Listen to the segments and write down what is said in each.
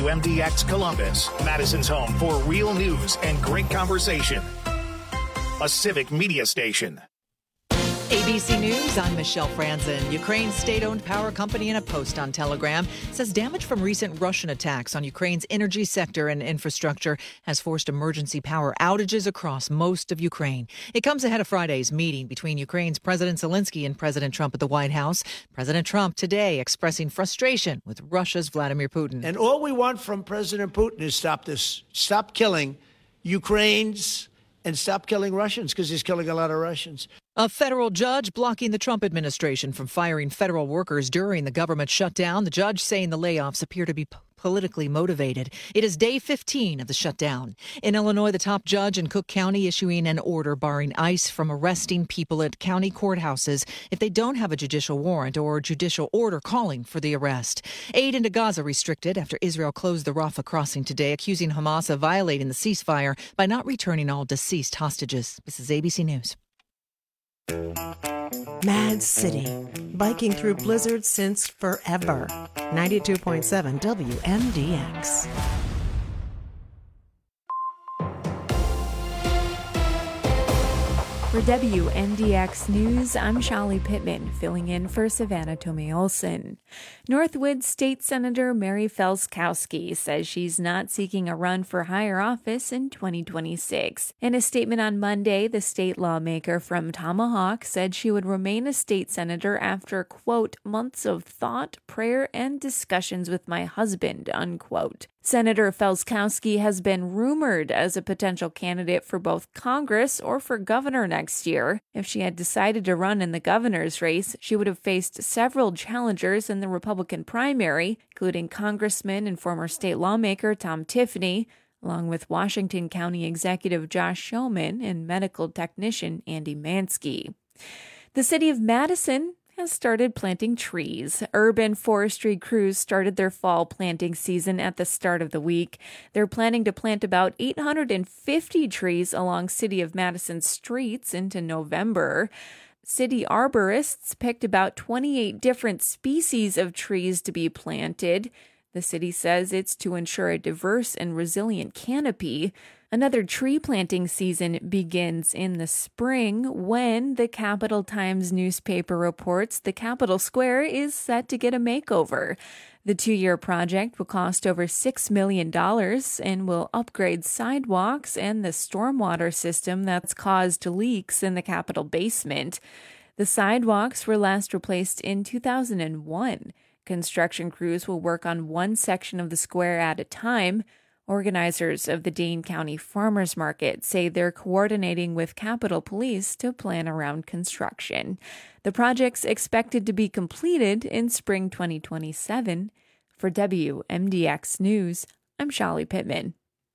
WMDX Columbus, Madison's home for real news and great conversation. A civic media station. ABC News, I'm Michelle Franzen. Ukraine's state-owned power company in a post on Telegram says damage from recent Russian attacks on Ukraine's energy sector and infrastructure has forced emergency power outages across most of Ukraine. It comes ahead of Friday's meeting between Ukraine's President Zelensky and President Trump at the White House. President Trump today expressing frustration with Russia's Vladimir Putin. And all we want from President Putin is stop this. Stop killing Ukrainians and stop killing Russians, because he's killing a lot of Russians. A federal judge blocking the Trump administration from firing federal workers during the government shutdown. The judge saying the layoffs appear to be politically motivated. It is day 15 of the shutdown. In Illinois, the top judge in Cook County issuing an order barring ICE from arresting people at county courthouses if they don't have a judicial warrant or judicial order calling for the arrest. Aid into Gaza restricted after Israel closed the Rafah crossing today, accusing Hamas of violating the ceasefire by not returning all deceased hostages. This is ABC News. Mad City, biking through blizzards since forever. 92.7 WMDX. For WMDX News, I'm Shali Pittman, filling in for Savannah Tomei Olson. Northwood State Senator Mary Felskowski says she's not seeking a run for higher office in 2026. In a statement on Monday, the state lawmaker from Tomahawk said she would remain a state senator after, quote, months of thought, prayer, and discussions with my husband, unquote. Senator Felskowski has been rumored as a potential candidate for both Congress or for governor next year. If she had decided to run in the governor's race, she would have faced several challengers in the Republican primary, including Congressman and former state lawmaker Tom Tiffany, along with Washington County Executive Josh Shulman and medical technician Andy Mansky. The city of Madison has started planting trees. Urban forestry crews started their fall planting season at the start of the week. They're planning to plant about 850 trees along City of Madison streets into November. City arborists picked about 28 different species of trees to be planted. The city says it's to ensure a diverse and resilient canopy. Another tree planting season begins in the spring when the Capital Times newspaper reports the Capitol Square is set to get a makeover. The 2-year project will cost over $6 million and will upgrade sidewalks and the stormwater system that's caused leaks in the Capitol basement. The sidewalks were last replaced in 2001. Construction crews will work on one section of the square at a time. Organizers of the Dane County Farmers Market say they're coordinating with Capitol Police to plan around construction. The project's expected to be completed in spring 2027. For WMDX News, I'm Shali Pittman.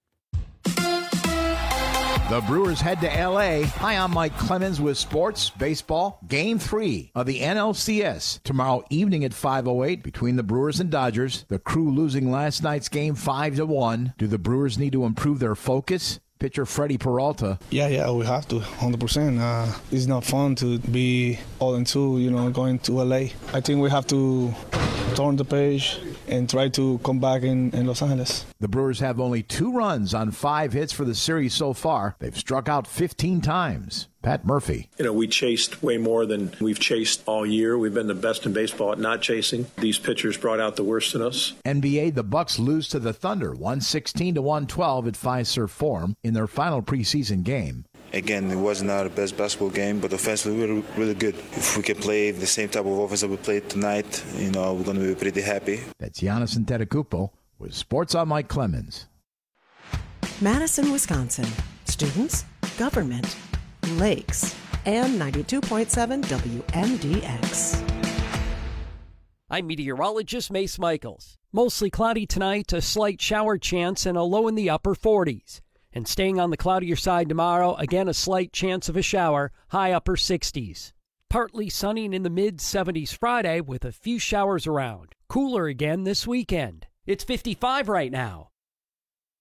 The Brewers head to L.A. Hi, I'm Mike Clemens with Sports Baseball. Game 3 of the NLCS tomorrow evening at 5:08 between the Brewers and Dodgers. The Crew losing last night's game 5-1. Do the Brewers need to improve their focus? Pitcher Freddie Peralta. Yeah, we have to, 100%. It's not fun to be 0-2, going to LA. I think we have to turn the page and try to come back in Los Angeles. The Brewers have only 2 runs on 5 hits for the series so far. They've struck out 15 times. Pat Murphy. We chased way more than we've chased all year. We've been the best in baseball at not chasing. These pitchers brought out the worst in us. NBA, the Bucks lose to the Thunder 116-112 at Fiserv Forum in their final preseason game. Again, it wasn't our best basketball game, but offensively we were really good. If we can play the same type of offense that we played tonight, we're going to be pretty happy. That's Giannis Antetokounmpo with Sports on Mike Clemens. Madison, Wisconsin. Students, government, lakes, and 92.7 WMDX. I'm meteorologist Mace Michaels. Mostly cloudy tonight, a slight shower chance, and a low in the upper 40s. And staying on the cloudier side tomorrow, again a slight chance of a shower, high upper 60s. Partly sunny in the mid-70s Friday with a few showers around. Cooler again this weekend. It's 55 right now.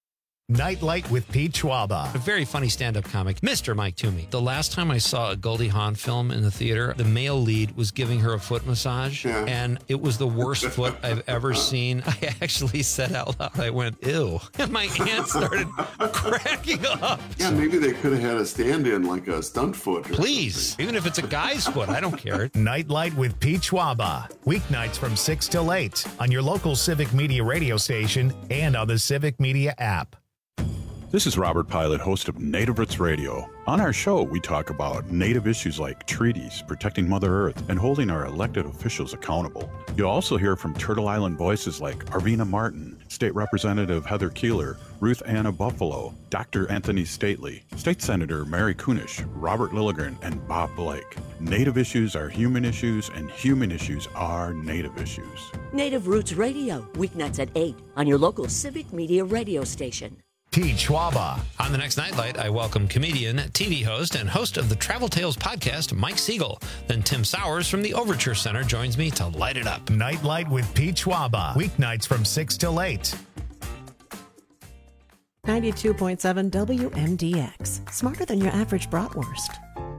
Nightlight with Pete Schwaba. A very funny stand-up comic, Mr. Mike Toomey. The last time I saw a Goldie Hawn film in the theater, the male lead was giving her a foot massage, and it was the worst foot I've ever seen. I actually said out loud, I went, ew. And my aunt started cracking up. Yeah, maybe they could have had a stand-in, like a stunt foot. Please, even if it's a guy's foot, I don't care. Nightlight with Pete Schwaba. Weeknights from 6 till 8 on your local Civic Media radio station and on the Civic Media app. This is Robert Pilot, host of Native Roots Radio. On our show, we talk about Native issues like treaties, protecting Mother Earth, and holding our elected officials accountable. You'll also hear from Turtle Island voices like Arvina Martin, State Representative Heather Keeler, Ruth Anna Buffalo, Dr. Anthony Stately, State Senator Mary Kunish, Robert Lilligren, and Bob Blake. Native issues are human issues, and human issues are Native issues. Native Roots Radio, weeknights at 8 on your local Civic Media radio station. Pete Schwaba. On the next Nightlight, I welcome comedian, TV host, and host of the Travel Tales podcast, Mike Siegel. Then Tim Sowers from the Overture Center joins me to light it up. Nightlight with Pete Schwaba. Weeknights from 6 till 8. 92.7 WMDX. Smarter than your average bratwurst.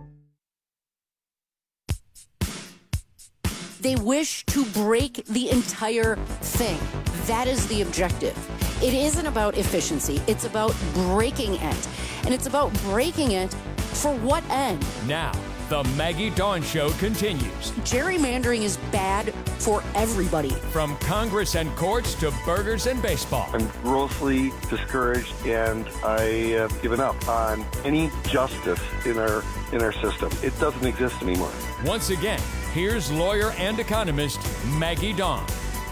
They wish to break the entire thing. That is the objective. It isn't about efficiency. It's about breaking it. And it's about breaking it for what end? Now, the Maggie Dawn Show continues. Gerrymandering is bad for everybody. From Congress and courts to burgers and baseball. I'm grossly discouraged, and I have given up on any justice in our system. It doesn't exist anymore. Once again, here's lawyer and economist Maggie Dawn.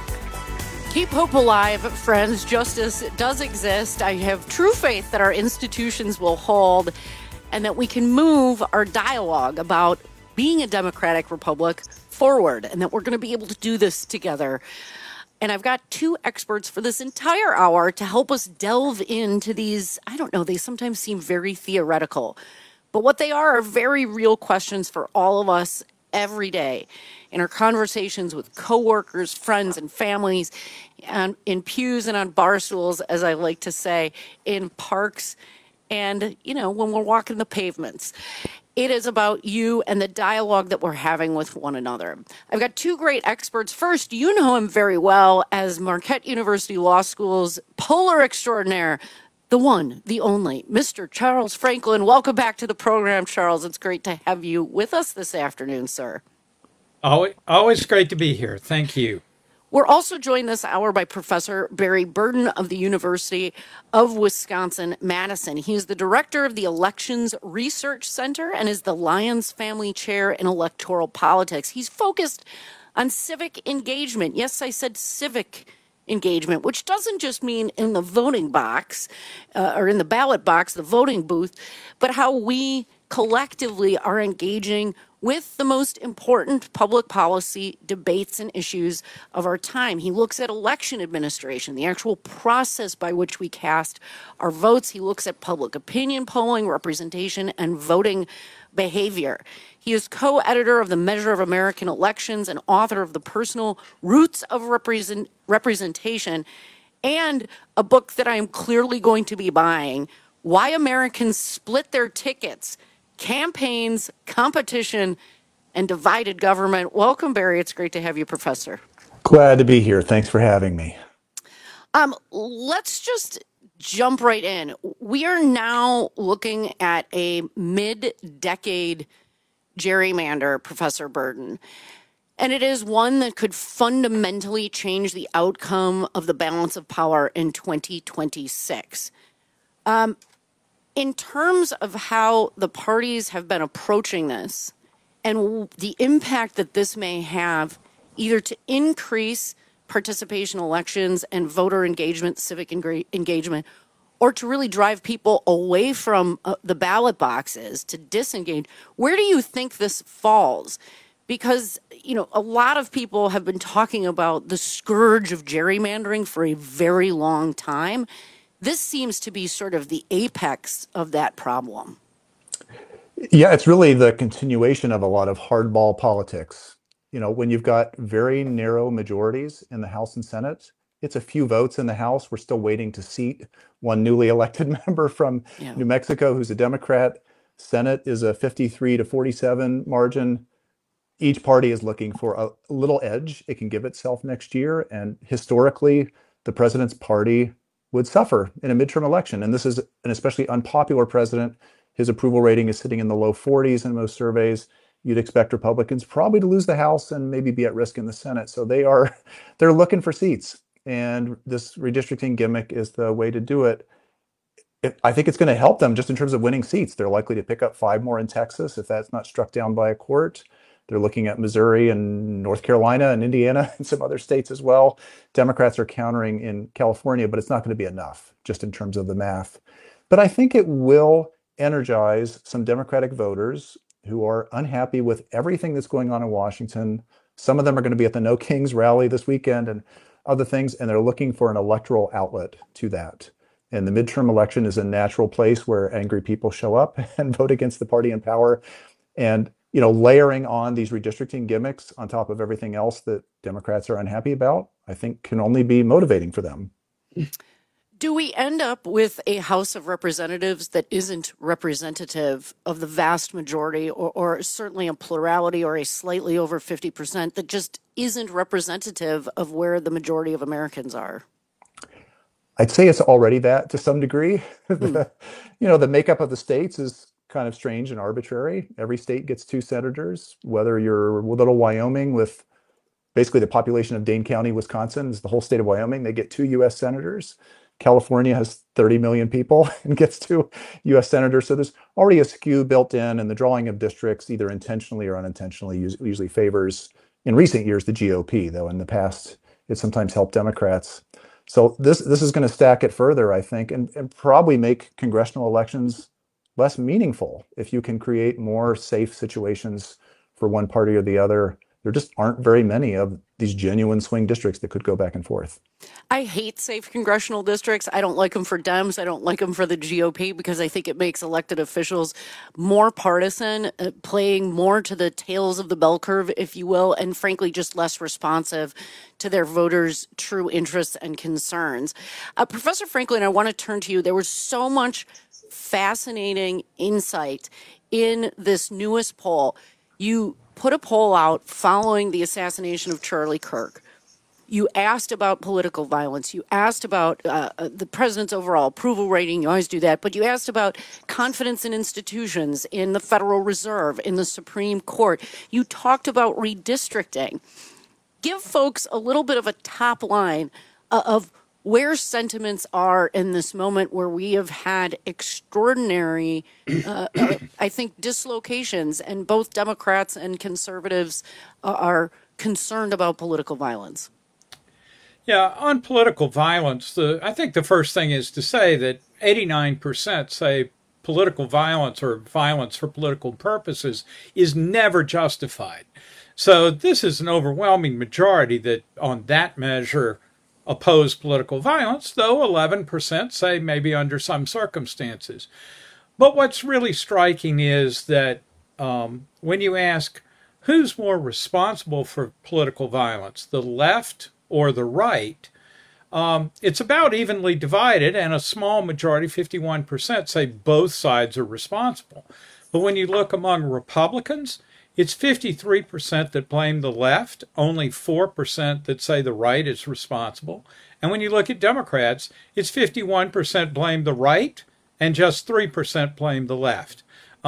Keep hope alive, friends. Justice does exist. I have true faith that our institutions will hold and that we can move our dialogue about being a democratic republic forward and that we're going to be able to do this together. And I've got two experts for this entire hour to help us delve into these, I don't know, they sometimes seem very theoretical, but what they are very real questions for all of us every day in our conversations with coworkers, friends, and families, and in pews and on bar stools, as I like to say, in parks, and, you know, when we're walking the pavements. It is about you and the dialogue that we're having with one another. I've got two great experts. First, you know him very well as Marquette University Law School's polar extraordinaire, the one, the only, Mr. Charles Franklin. Welcome back to the program, Charles. It's great to have you with us this afternoon, sir. Always great to be here. Thank you. We're also joined this hour by Professor Barry Burden of the University of Wisconsin-Madison. He is the director of the Elections Research Center and is the Lyons Family Chair in Electoral Politics. He's focused on civic engagement. Yes, I said civic engagement, which doesn't just mean in the voting box or in the ballot box, the voting booth, but how we collectively are engaging with the most important public policy debates and issues of our time. He looks at election administration, the actual process by which we cast our votes. He looks at public opinion polling, representation, and voting behavior. He is co-editor of the Measure of American Elections and author of The Personal Roots of Representation, and a book that I am clearly going to be buying, Why Americans Split Their Tickets, Campaigns, Competition, and Divided Government. Welcome, Barry. It's great to have you, Professor. Glad to be here. Thanks for having me. Let's just jump right in. We are now looking at a mid-decade gerrymander, Professor Burden, and it is one that could fundamentally change the outcome of the balance of power in 2026. In terms of how the parties have been approaching this and the impact that this may have either to increase participation in elections and voter engagement, civic engagement, or to really drive people away from the ballot boxes to disengage, where do you think this falls? Because, you know, a lot of people have been talking about the scourge of gerrymandering for a very long time. This seems to be sort of the apex of that problem. Yeah, it's really the continuation of a lot of hardball politics. You know, when you've got very narrow majorities in the House and Senate, It's a few votes in the House. We're still waiting to seat one newly elected member from New Mexico who's a Democrat. Senate is a 53 to 47 margin. Each party is looking for a little edge it can give itself next year. And historically, the president's party would suffer in a midterm election. And this is an especially unpopular president. His approval rating is sitting in the low 40s in most surveys. You'd expect Republicans probably to lose the House and maybe be at risk in the Senate. So they're looking for seats. And this redistricting gimmick is the way to do it. I think it's going to help them just in terms of winning seats. They're likely to pick up 5 more in Texas if that's not struck down by a court. They're looking at Missouri and North Carolina and Indiana and some other states as well. Democrats are countering in California, but it's not going to be enough just in terms of the math. But I think it will energize some Democratic voters who are unhappy with everything that's going on in Washington. Some of them are going to be at the No Kings rally this weekend and other things, and they're looking for an electoral outlet to that. And the midterm election is a natural place where angry people show up and vote against the party in power. And, layering on these redistricting gimmicks on top of everything else that Democrats are unhappy about, I think can only be motivating for them. Do we end up with a House of Representatives that isn't representative of the vast majority, or certainly a plurality or a slightly over 50% that just isn't representative of where the majority of Americans are? I'd say it's already that to some degree. The makeup of the states is kind of strange and arbitrary. Every state gets 2 senators, whether you're little Wyoming with basically the population of Dane County, Wisconsin is the whole state of Wyoming. They get 2 U.S. senators. California has 30 million people and gets 2 U.S. senators. So there's already a skew built in, and the drawing of districts, either intentionally or unintentionally, usually favors, in recent years, the GOP, though in the past, it sometimes helped Democrats. So this is going to stack it further, I think, and probably make congressional elections less meaningful if you can create more safe situations for one party or the other. There just aren't very many of these genuine swing districts that could go back and forth. I hate safe congressional districts. I don't like them for Dems. I don't like them for the GOP because I think it makes elected officials more partisan, playing more to the tails of the bell curve, if you will, and frankly, just less responsive to their voters' true interests and concerns. Professor Franklin, I want to turn to you. There was so much fascinating insight in this newest poll. You put a poll out following the assassination of Charlie Kirk. You asked about political violence. You asked about the president's overall approval rating. You always do that. But you asked about confidence in institutions, in the Federal Reserve, in the Supreme Court. You talked about redistricting. Give folks a little bit of a top line of where sentiments are in this moment where we have had extraordinary, I think, dislocations, and both Democrats and conservatives are concerned about political violence. Yeah, on political violence, I think the first thing is to say that 89% say political violence or violence for political purposes is never justified. So this is an overwhelming majority that on that measure oppose political violence, though 11% say maybe under some circumstances. But what's really striking is that when you ask who's more responsible for political violence, the left or the right, it's about evenly divided, and a small majority, 51%, say both sides are responsible. But when you look among Republicans, it's 53% that blame the left, only 4% that say the right is responsible. And when you look at Democrats, it's 51% blame the right and just 3% blame the left.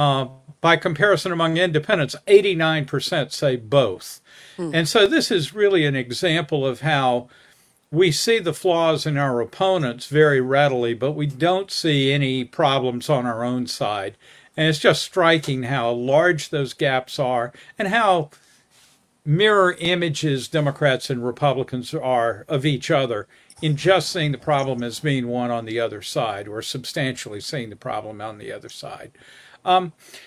By comparison, among independents, 89% say both. And so this is really an example of how we see the flaws in our opponents very readily, but we don't see any problems on our own side. And it's just striking how large those gaps are and how mirror images Democrats and Republicans are of each other in just seeing the problem as being one on the other side, or substantially seeing the problem on the other side. On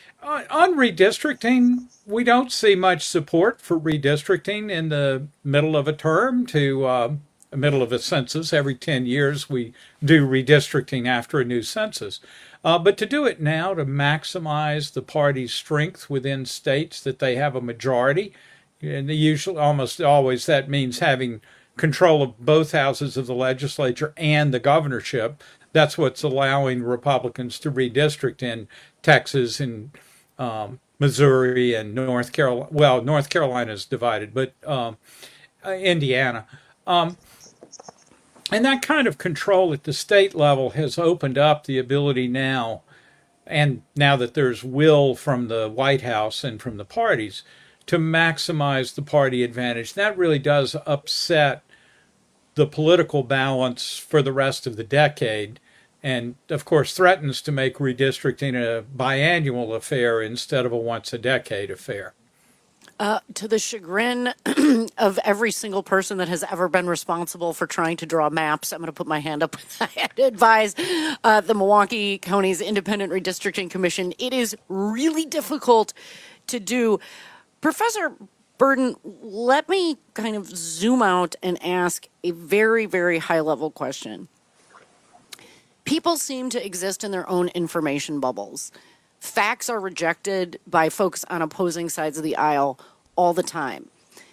redistricting, we don't see much support for redistricting in the middle of a term to middle of a census. Every 10 years we do redistricting after a new census. But to do it now to maximize the party's strength within states that they have a majority, and usually almost always that means having control of both houses of the legislature and the governorship. That's what's allowing Republicans to redistrict in Texas and Missouri and North Carolina. Well, North Carolina is divided, but Indiana. And that kind of control at the state level has opened up the ability now, and now that there's will from the White House and from the parties, to maximize the party advantage. That really does upset the political balance for the rest of the decade, and of course threatens to make redistricting a biannual affair instead of a once-a-decade affair. To the chagrin of every single person that has ever been responsible for trying to draw maps, I'm going to put my hand up. I had to advise the Milwaukee County's Independent Redistricting Commission. It is really difficult to do. Professor Burden, let me kind of zoom out and ask a very, very high-level question. People seem to exist in their own information bubbles. Facts are rejected by folks on opposing sides of the aisle all the time.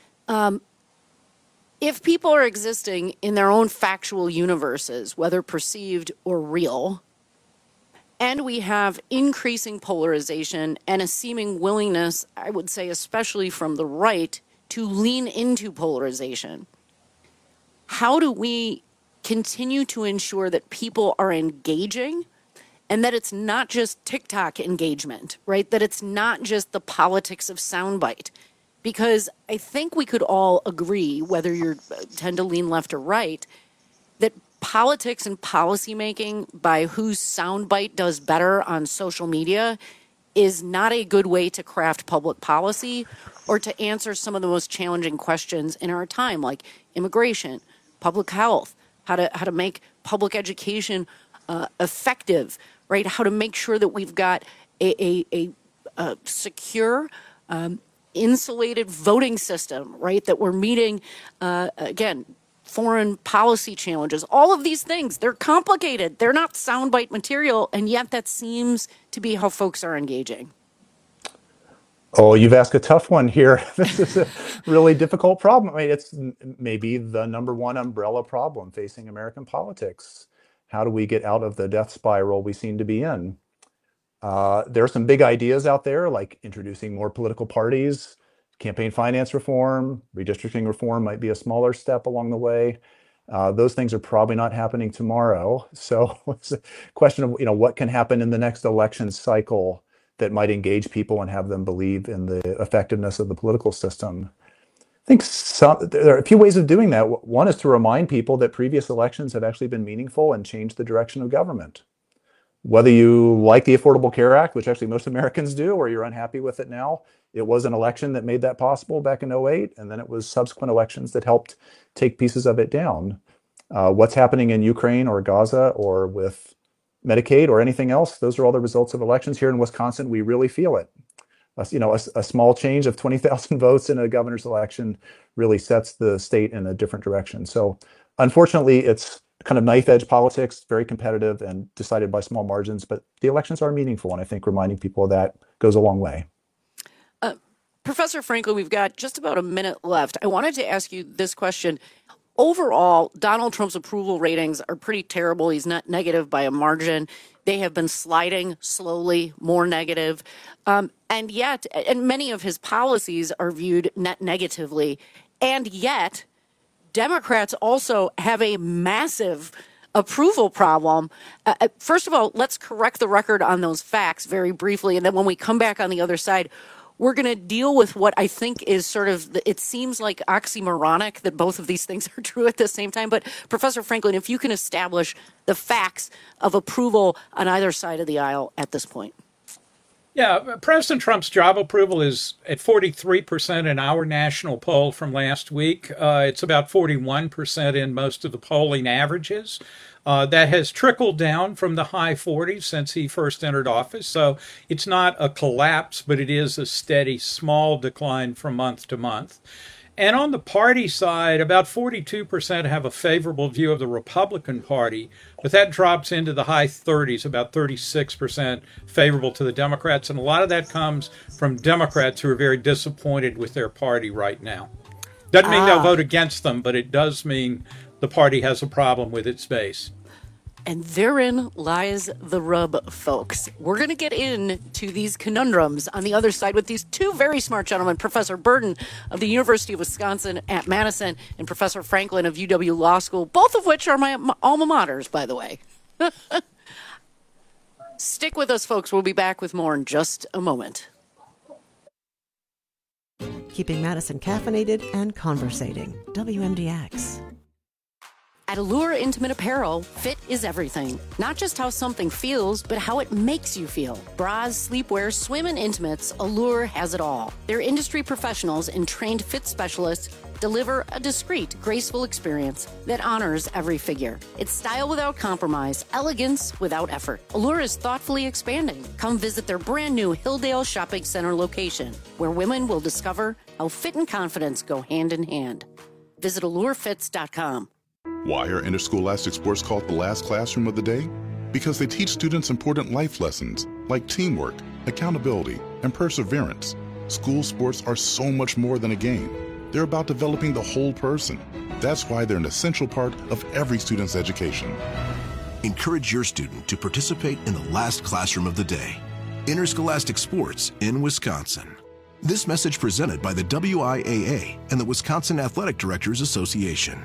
If people are existing in their own factual universes, whether perceived or real, and we have increasing polarization and a seeming willingness, I would say especially from the right, to lean into polarization, how do we continue to ensure that people are engaging and that it's not just TikTok engagement, right? That it's not just the politics of soundbite. Because I think we could all agree, whether you tend to lean left or right, that politics and policymaking by whose soundbite does better on social media is not a good way to craft public policy or to answer some of the most challenging questions in our time, like immigration, public health, how to make public education effective, right? How to make sure that we've got a secure, insulated voting system, right? That we're meeting, again, foreign policy challenges. All of these things, they're complicated. They're not soundbite material, and yet that seems to be how folks are engaging. Oh, you've asked a tough one here. This is a really difficult problem. I mean, it's maybe the number one umbrella problem facing American politics. How do we get out of the death spiral we seem to be in? There are some big ideas out there, like introducing more political parties, campaign finance reform, redistricting reform might be a smaller step along the way. Those things are probably not happening tomorrow. So it's a question of, what can happen in the next election cycle that might engage people and have them believe in the effectiveness of the political system. I think there are a few ways of doing that. One is to remind people that previous elections have actually been meaningful and changed the direction of government. Whether you like the Affordable Care Act, which actually most Americans do, or you're unhappy with it now, it was an election that made that possible back in 2008, and then it was subsequent elections that helped take pieces of it down. What's happening in Ukraine or Gaza or with Medicaid or anything else, those are all the results of elections. Here in Wisconsin, we really feel it. A small change of 20,000 votes in a governor's election really sets the state in a different direction. So unfortunately, it's kind of knife edge politics, very competitive and decided by small margins, but the elections are meaningful. And I think reminding people of that goes a long way. Professor Franklin, we've got just about a minute left. I wanted to ask you this question. Overall, Donald Trump's approval ratings are pretty terrible. He's not negative by a margin. They have been sliding slowly, more negative. And many of his policies are viewed net negatively. And yet, Democrats also have a massive approval problem. First of all, let's correct the record on those facts very briefly. And then when we come back on the other side, we're going to deal with what I think is sort of, it seems like oxymoronic that both of these things are true at the same time. But Professor Franklin, if you can establish the facts of approval on either side of the aisle at this point. Yeah, President Trump's job approval is at 43% in our national poll from last week. It's about 41% in most of the polling averages. That has trickled down from the high 40s since he first entered office. So it's not a collapse, but it is a steady, small decline from month to month. And on the party side, about 42% have a favorable view of the Republican Party, but that drops into the high 30s, about 36% favorable to the Democrats. And a lot of that comes from Democrats who are very disappointed with their party right now. Doesn't mean they'll vote against them, but it does mean the party has a problem with its base. And therein lies the rub, folks. We're going to get into these conundrums on the other side with these two very smart gentlemen, Professor Burden of the University of Wisconsin at Madison and Professor Franklin of UW Law School, both of which are my alma maters, by the way. Stick with us, folks. We'll be back with more in just a moment. Keeping Madison caffeinated and conversating. WMDX. At Allure Intimate Apparel, fit is everything. Not just how something feels, but how it makes you feel. Bras, sleepwear, swim, and intimates, Allure has it all. Their industry professionals and trained fit specialists deliver a discreet, graceful experience that honors every figure. It's style without compromise, elegance without effort. Allure is thoughtfully expanding. Come visit their brand new Hilldale Shopping Center location, where women will discover how fit and confidence go hand in hand. Visit allurefits.com. Why are interscholastic sports called the last classroom of the day? Because they teach students important life lessons like teamwork, accountability, and perseverance. School sports are so much more than a game. They're about developing the whole person. That's why they're an essential part of every student's education. Encourage your student to participate in the last classroom of the day. Interscholastic sports in Wisconsin. This message presented by the WIAA and the Wisconsin Athletic Directors Association.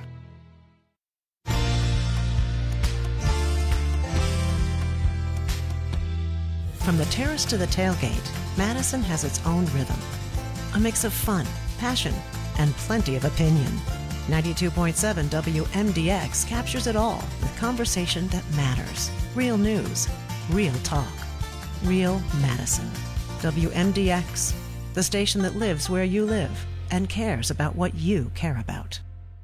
From the terrace to the tailgate, Madison has its own rhythm. A mix of fun, passion, and plenty of opinion. 92.7 WMDX captures it all with conversation that matters. Real news, real talk, real Madison. WMDX, the station that lives where you live and cares about what you care about.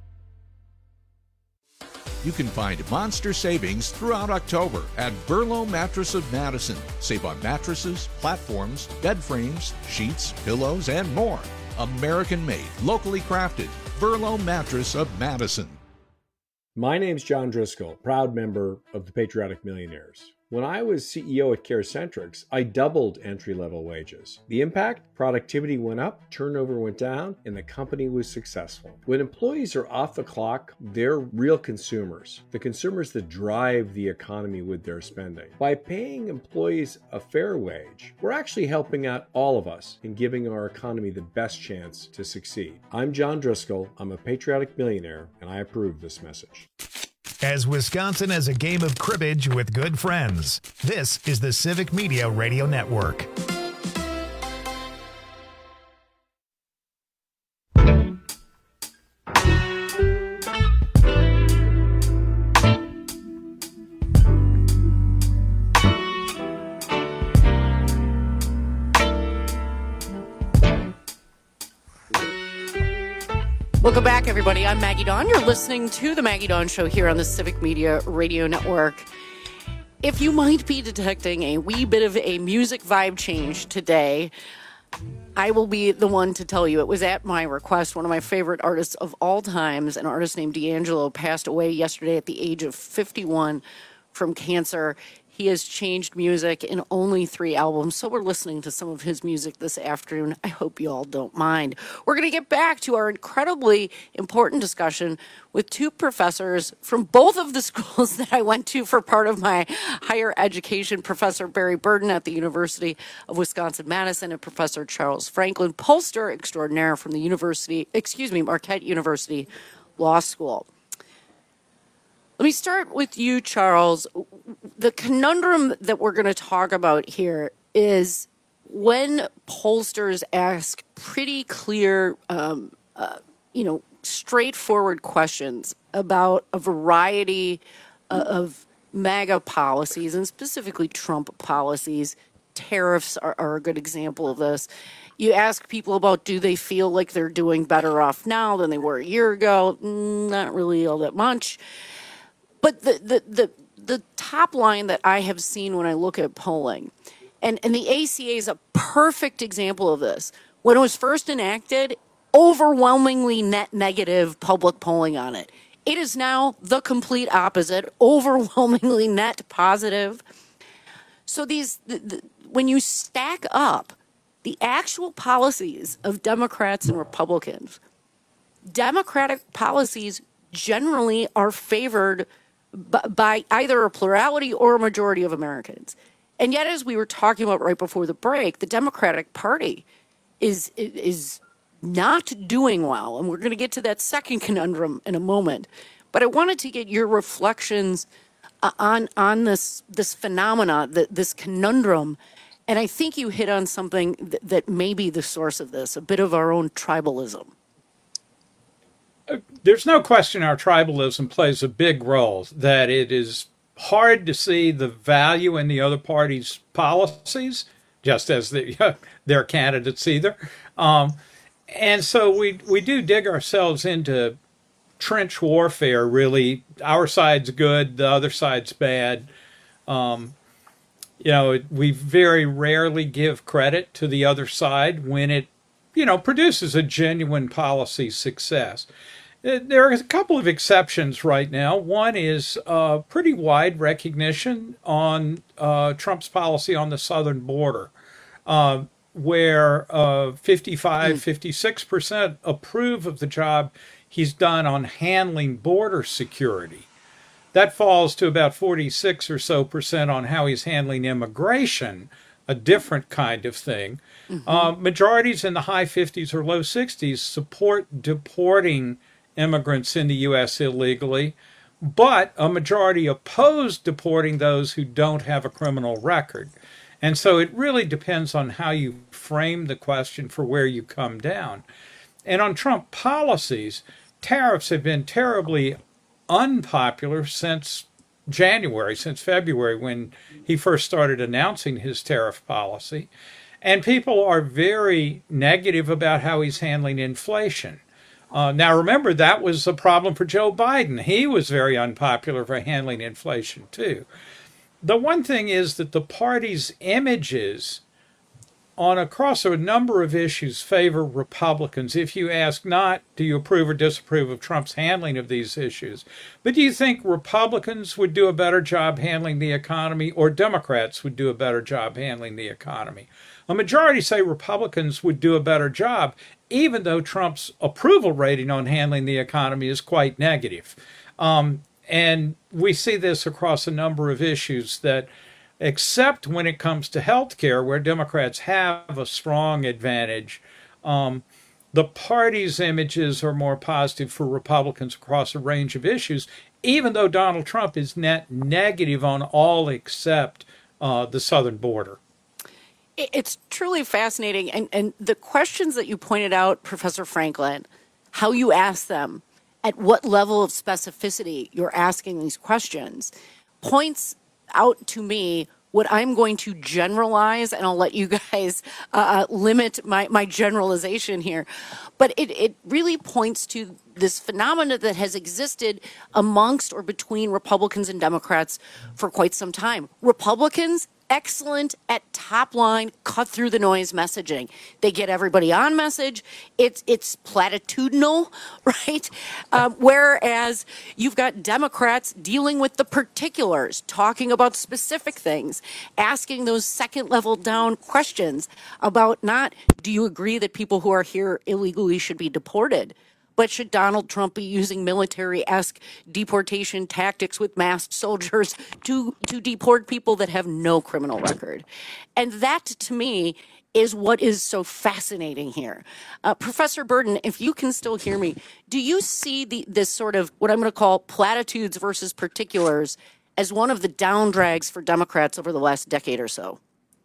You can find monster savings throughout October at Burlow Mattress of Madison. Save on mattresses, platforms, bed frames, sheets, pillows, and more. American-made, locally crafted. Burlow Mattress of Madison. My name's John Driscoll, proud member of the Patriotic Millionaires. When I was CEO at CareCentrix, I doubled entry-level wages. The impact? Productivity went up, turnover went down, and the company was successful. When employees are off the clock, they're real consumers, the consumers that drive the economy with their spending. By paying employees a fair wage, we're actually helping out all of us in giving our economy the best chance to succeed. I'm John Driscoll, I'm a Patriotic Millionaire, and I approve this message. As Wisconsin as a game of cribbage with good friends. This is the Civic Media Radio Network. Welcome back, everybody. I'm Maggie Dawn. You're listening to The Maggie Dawn Show here on the Civic Media Radio Network. If you might be detecting a wee bit of a music vibe change today, I will be the one to tell you. It was at my request. One of my favorite artists of all times, an artist named D'Angelo, passed away yesterday at the age of 51 from cancer. He has changed music in only 3 albums, so we're listening to some of his music this afternoon. I hope you all don't mind. We're going to get back to our incredibly important discussion with 2 professors from both of the schools that I went to for part of my higher education, Professor Barry Burden at the University of Wisconsin-Madison and Professor Charles Franklin, pollster extraordinaire from the Marquette University Law School. Let me start with you, Charles. The conundrum that we're going to talk about here is when pollsters ask pretty clear, straightforward questions about a variety of MAGA policies, and specifically Trump policies. Tariffs are a good example of this. You ask people about, do they feel like they're doing better off now than they were a year ago? Not really all that much. But the top line that I have seen when I look at polling, and the ACA is a perfect example of this. When it was first enacted, overwhelmingly net negative public polling on it. It is now the complete opposite, overwhelmingly net positive. So when you stack up the actual policies of Democrats and Republicans Democratic policies generally are favored by either a plurality or a majority of Americans. And yet, as we were talking about right before the break, the Democratic Party is not doing well. And we're going to get to that second conundrum in a moment. But I wanted to get your reflections on this phenomena, this conundrum. And I think you hit on something that may be the source of this, a bit of our own tribalism. There's no question our tribalism plays a big role, that it is hard to see the value in the other party's policies, just as their candidates either. And so we do dig ourselves into trench warfare, really. Our side's good, the other side's bad. We very rarely give credit to the other side when it, produces a genuine policy success. There are a couple of exceptions right now. One is pretty wide recognition on Trump's policy on the southern border, where 56% approve of the job he's done on handling border security. That falls to about 46% or so on how he's handling immigration, a different kind of thing. Majorities in the high 50s or low 60s support deporting immigrants in the U.S. illegally, but a majority oppose deporting those who don't have a criminal record. And so it really depends on how you frame the question for where you come down. And on Trump policies, tariffs have been terribly unpopular since February, when he first started announcing his tariff policy. And people are very negative about how he's handling inflation. Now, remember, that was a problem for Joe Biden. He was very unpopular for handling inflation, too. The one thing is that the party's images across a number of issues favor Republicans. If you ask not, do you approve or disapprove of Trump's handling of these issues, but do you think Republicans would do a better job handling the economy, or Democrats would do a better job handling the economy? A majority say Republicans would do a better job, even though Trump's approval rating on handling the economy is quite negative. And we see this across a number of issues, that except when it comes to health care, where Democrats have a strong advantage, the party's images are more positive for Republicans across a range of issues, even though Donald Trump is net negative on all except the southern border. It's truly fascinating. And the questions that you pointed out, Professor Franklin, how you ask them, at what level of specificity you're asking these questions, points out to me what I'm going to generalize, and I'll let you guys limit my generalization here. But it really points to this phenomena that has existed amongst or between Republicans and Democrats for quite some time. Republicans, excellent at top line, cut through the noise messaging. They get everybody on message. It's platitudinal, right? Whereas you've got Democrats dealing with the particulars, talking about specific things, asking those second level down questions about not, do you agree that people who are here illegally should be deported? But should Donald Trump be using military-esque deportation tactics with masked soldiers to deport people that have no criminal record? And that, to me, is what is so fascinating here. Professor Burden, if you can still hear me, do you see this sort of what I'm going to call platitudes versus particulars as one of the down drags for Democrats over the last decade or so?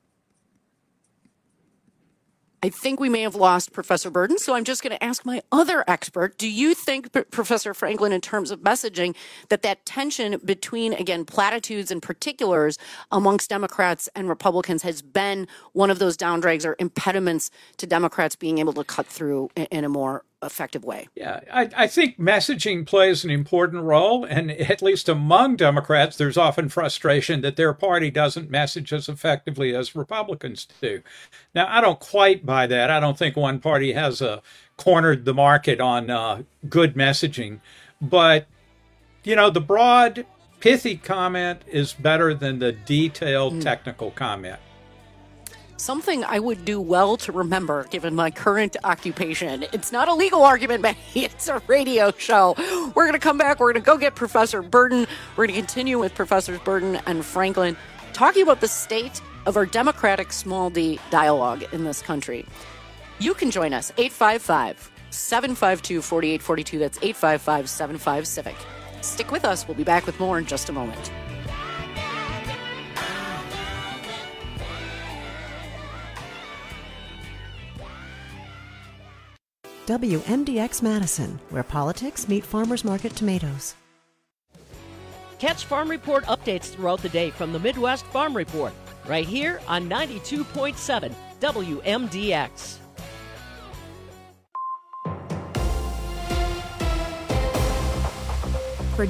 I think we may have lost Professor Burden, so I'm just going to ask my other expert. Do you think, Professor Franklin, in terms of messaging, that tension between, again, platitudes and particulars amongst Democrats and Republicans has been one of those down drags or impediments to Democrats being able to cut through in a more effective way? Yeah, I think messaging plays an important role, and at least among Democrats, there's often frustration that their party doesn't message as effectively as Republicans do. Now, I don't quite buy that. I don't think one party has cornered the market on good messaging, but, the broad, pithy comment is better than the detailed, technical comment. something I would do well to remember given my current occupation. It's not a legal argument, Benny. It's a radio show. We're going to come back. We're going to go get Professor Burden. We're going to continue with Professors Burden and Franklin talking about the state of our democratic small d dialogue in this country. You can join us, 855-752-4842. That's 855-75-CIVIC. Stick with us. We'll be back with more in just a moment. WMDX Madison, where politics meet farmers market tomatoes. Catch Farm Report updates throughout the day from the Midwest Farm Report, right here on 92.7 WMDX. For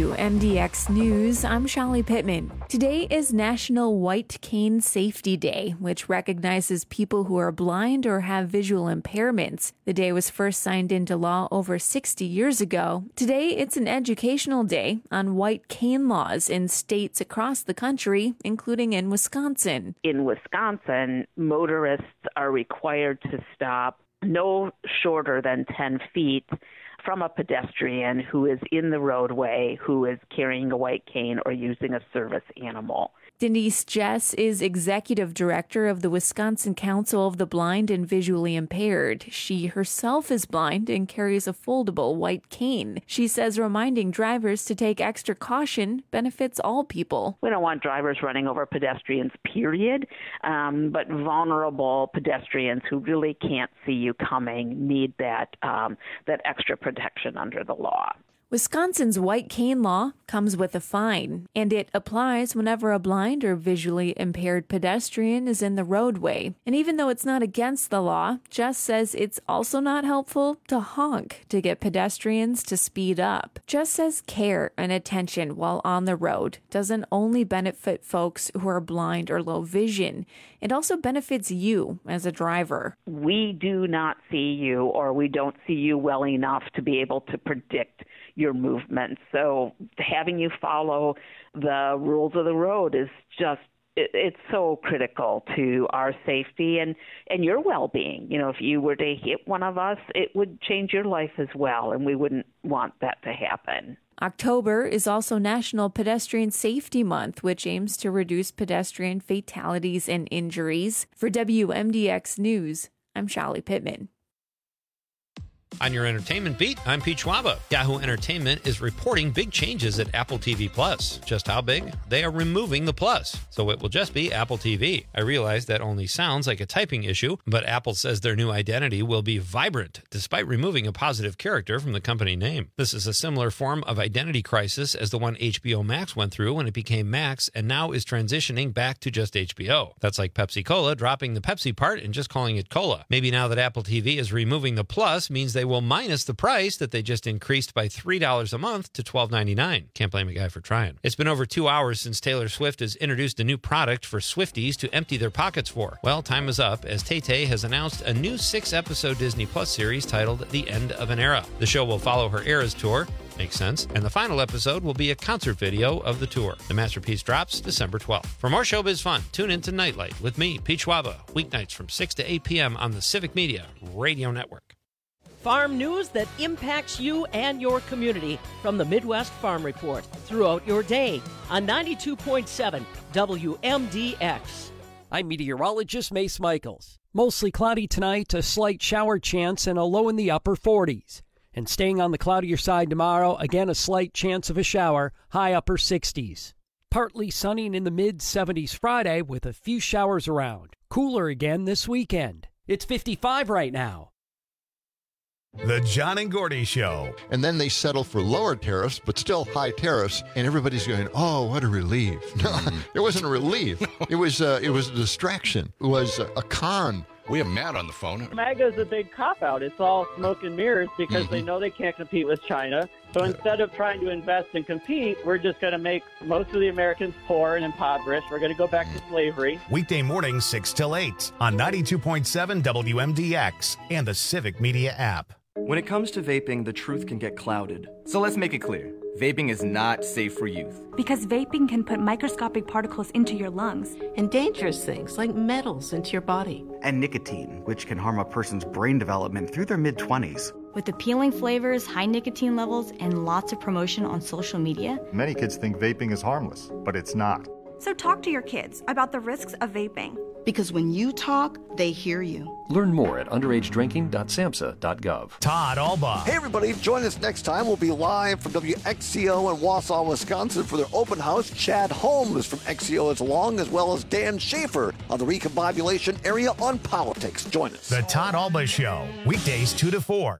WMDX News, I'm Shelly Pittman. Today is National White Cane Safety Day, which recognizes people who are blind or have visual impairments. The day was first signed into law over 60 years ago. Today, it's an educational day on white cane laws in states across the country, including in Wisconsin. In Wisconsin, motorists are required to stop no shorter than 10 feet from a pedestrian who is in the roadway, who is carrying a white cane or using a service animal. Denise Jess is executive director of the Wisconsin Council of the Blind and Visually Impaired. She herself is blind and carries a foldable white cane. She says reminding drivers to take extra caution benefits all people. We don't want drivers running over pedestrians, period, but vulnerable pedestrians who really can't see you coming need that extra protection under the law. Wisconsin's white cane law comes with a fine, and it applies whenever a blind or visually impaired pedestrian is in the roadway. And even though it's not against the law, Jess says it's also not helpful to honk to get pedestrians to speed up. Jess says care and attention while on the road doesn't only benefit folks who are blind or low vision, it also benefits you as a driver. We do not see you, or we don't see you well enough to be able to predict your movements. So having you follow the rules of the road is just, it's so critical to our safety and your well-being. You know, if you were to hit one of us, it would change your life as well, and we wouldn't want that to happen. October is also National Pedestrian Safety Month, which aims to reduce pedestrian fatalities and injuries. For WMDX News, I'm Shelly Pittman. On your entertainment beat, I'm Pete Schwaba. Yahoo Entertainment is reporting big changes at Apple TV Plus. Just how big? They are removing the plus, so it will just be Apple TV. I realize that only sounds like a typing issue, but Apple says their new identity will be vibrant, despite removing a positive character from the company name. This is a similar form of identity crisis as the one HBO Max went through when it became Max and now is transitioning back to just HBO. That's like Pepsi Cola dropping the Pepsi part and just calling it Cola. Maybe now that Apple TV is removing the plus means they will minus the price that they just increased by $3 a month to $12.99. Can't blame a guy for trying. It's been over 2 hours since Taylor Swift has introduced a new product for Swifties to empty their pockets for. Well, time is up as Tay-Tay has announced a new 6-episode Disney Plus series titled The End of an Era. The show will follow her Eras tour. Makes sense. And the final episode will be a concert video of the tour. The masterpiece drops December 12th. For more showbiz fun, tune in to Nightlight with me, Pete Schwaba, weeknights from 6 to 8 p.m. on the Civic Media Radio Network. Farm news that impacts you and your community from the Midwest Farm Report throughout your day on 92.7 WMDX. I'm meteorologist Mace Michaels. Mostly cloudy tonight, a slight shower chance and a low in the upper 40s. And staying on the cloudier side tomorrow, again a slight chance of a shower, high upper 60s. Partly sunny and in the mid-70s Friday with a few showers around. Cooler again this weekend. It's 55 right now. The John and Gordy Show. And then they settle for lower tariffs, but still high tariffs, and everybody's going, oh, what a relief. No, it wasn't a relief. It was a distraction. It was a con. We have Matt on the phone. MAGA's a big cop-out. It's all smoke and mirrors because they know they can't compete with China. So instead of trying to invest and compete, we're just going to make most of the Americans poor and impoverished. We're going to go back to slavery. Weekday mornings 6 till 8 on 92.7 WMDX and the Civic Media app. When it comes to vaping, the truth can get clouded. So let's make it clear. Vaping is not safe for youth. Because vaping can put microscopic particles into your lungs. And dangerous things like metals into your body. And nicotine, which can harm a person's brain development through their mid-20s. With appealing flavors, high nicotine levels, and lots of promotion on social media. Many kids think vaping is harmless, but it's not. So talk to your kids about the risks of vaping. Because when you talk, they hear you. Learn more at underagedrinking.samhsa.gov. Todd Albaugh. Hey, everybody. Join us next time. We'll be live from WXCO in Wausau, Wisconsin for their open house. Chad Holmes from XCO is along, as well as Dan Schaefer on the Recombobulation area on politics. Join us. The Todd Albaugh Show. Weekdays 2 to 4.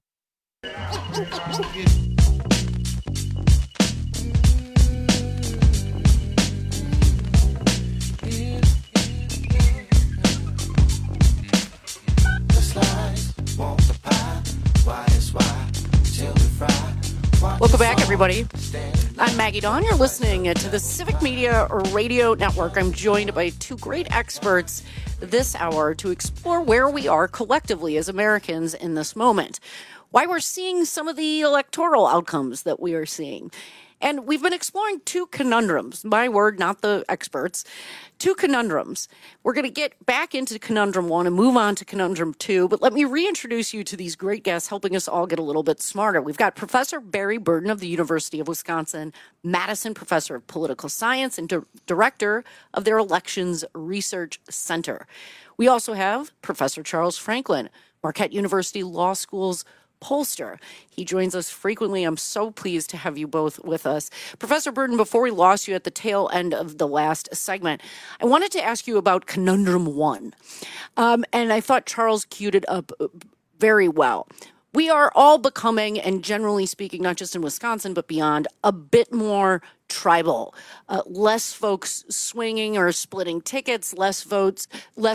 Welcome back, everybody. I'm Maggie Dawn. You're listening to the Civic Media Radio Network. I'm joined by two great experts this hour to explore where we are collectively as Americans in this moment, why we're seeing some of the electoral outcomes that we are seeing. And we've been exploring two conundrums, my word, not the experts, two conundrums. We're going to get back into conundrum one and move on to conundrum two, but let me reintroduce you to these great guests helping us all get a little bit smarter. We've got Professor Barry Burden of the University of Wisconsin, Madison Professor of Political Science and Director of their Elections Research Center. We also have Professor Charles Franklin, Marquette University Law School's pollster. He joins us frequently. I'm so pleased to have you both with us. Professor Burden, before we lost you at the tail end of the last segment, I wanted to ask you about conundrum one. And I thought Charles queued it up very well. We are all becoming, and generally speaking, not just in Wisconsin, but beyond, a bit more tribal. Less folks swinging or splitting tickets, less folks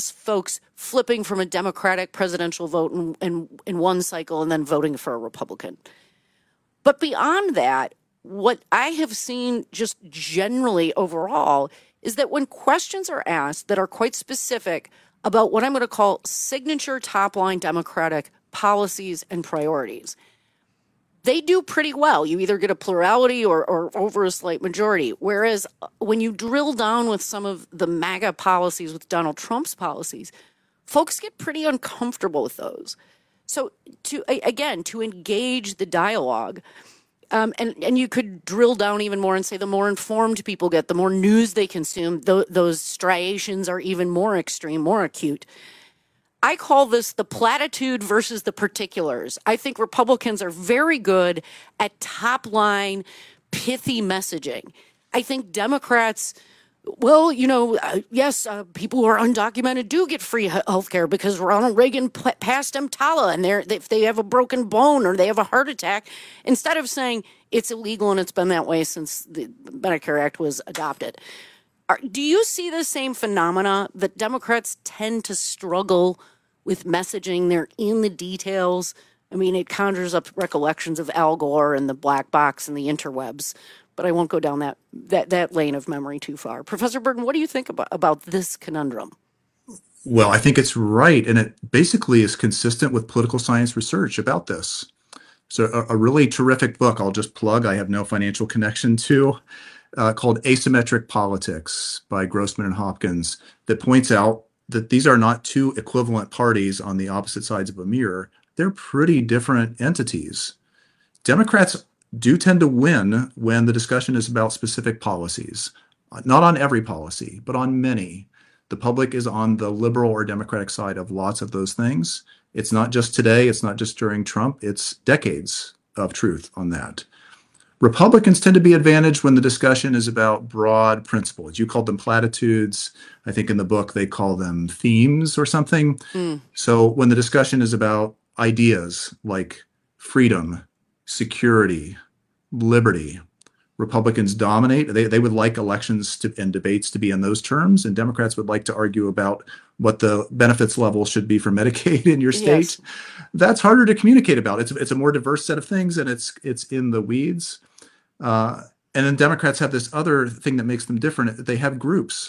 flipping from a Democratic presidential vote in one cycle and then voting for a Republican. But beyond that, what I have seen just generally overall is that when questions are asked that are quite specific about what I'm going to call signature top-line Democratic policies and priorities, they do pretty well. You either get a plurality or over a slight majority. Whereas when you drill down with some of the MAGA policies, with Donald Trump's policies, folks get pretty uncomfortable with those. So to engage the dialogue, and you could drill down even more and say the more informed people get, the more news they consume, those striations are even more extreme, more acute. I call this the platitude versus the particulars. I think Republicans are very good at top-line, pithy messaging. I think Democrats, well, yes, people who are undocumented do get free health care because Ronald Reagan passed EMTALA, and if they have a broken bone or they have a heart attack, instead of saying it's illegal and it's been that way since the Medicare Act was adopted. Do you see the same phenomena that Democrats tend to struggle with messaging? They're in the details. I mean, it conjures up recollections of Al Gore and the black box and the interwebs, but I won't go down that lane of memory too far. Professor Burden, what do you think about this conundrum? Well, I think it's right, and it basically is consistent with political science research about this. So a really terrific book I'll just plug, I have no financial connection to, called Asymmetric Politics by Grossman and Hopkins, that points out that these are not two equivalent parties on the opposite sides of a mirror. They're pretty different entities. Democrats do tend to win when the discussion is about specific policies, not on every policy, but on many. The public is on the liberal or Democratic side of lots of those things. It's not just today, it's not just during Trump, it's decades of truth on that. Republicans tend to be advantaged when the discussion is about broad principles. You called them platitudes. I think in the book they call them themes or something. So when the discussion is about ideas like freedom, security, liberty, Republicans dominate. They would like elections and debates to be in those terms, and Democrats would like to argue about what the benefits level should be for Medicaid in your state. Yes. That's harder to communicate about. It's a more diverse set of things, and it's in the weeds. And then Democrats have this other thing that makes them different. They have groups.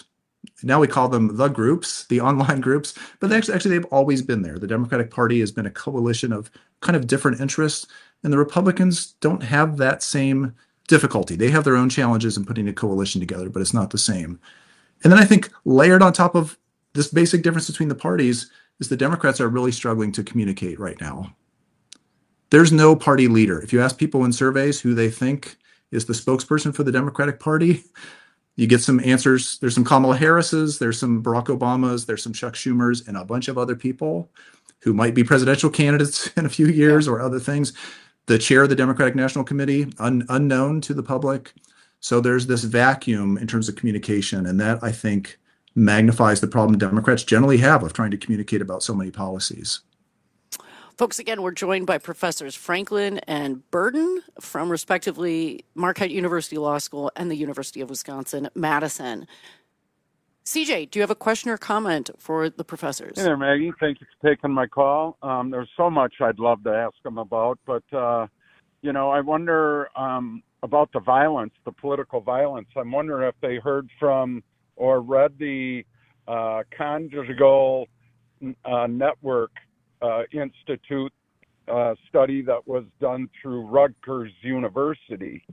Now we call them the groups, the online groups, but actually they've always been there. The Democratic Party has been a coalition of kind of different interests, and the Republicans don't have that same difficulty. They have their own challenges in putting a coalition together, but it's not the same. And then I think layered on top of this basic difference between the parties is the Democrats are really struggling to communicate right now. There's no party leader. If you ask people in surveys who they think is the spokesperson for the Democratic Party, you get some answers. There's some Kamala Harris's, there's some Barack Obama's, there's some Chuck Schumer's, and a bunch of other people who might be presidential candidates in a few years or other things. The chair of the Democratic National Committee, unknown to the public. So there's this vacuum in terms of communication, and that, I think, magnifies the problem Democrats generally have of trying to communicate about so many policies. Folks, again, we're joined by Professors Franklin and Burden from, respectively, Marquette University Law School and the University of Wisconsin-Madison. CJ, do you have a question or comment for the professors? Hey there, Maggie. Thank you for taking my call. There's so much I'd love to ask them about, but, I wonder about the violence, the political violence. I'm wondering if they heard from or read the Conjugal Network Institute study that was done through Rutgers University.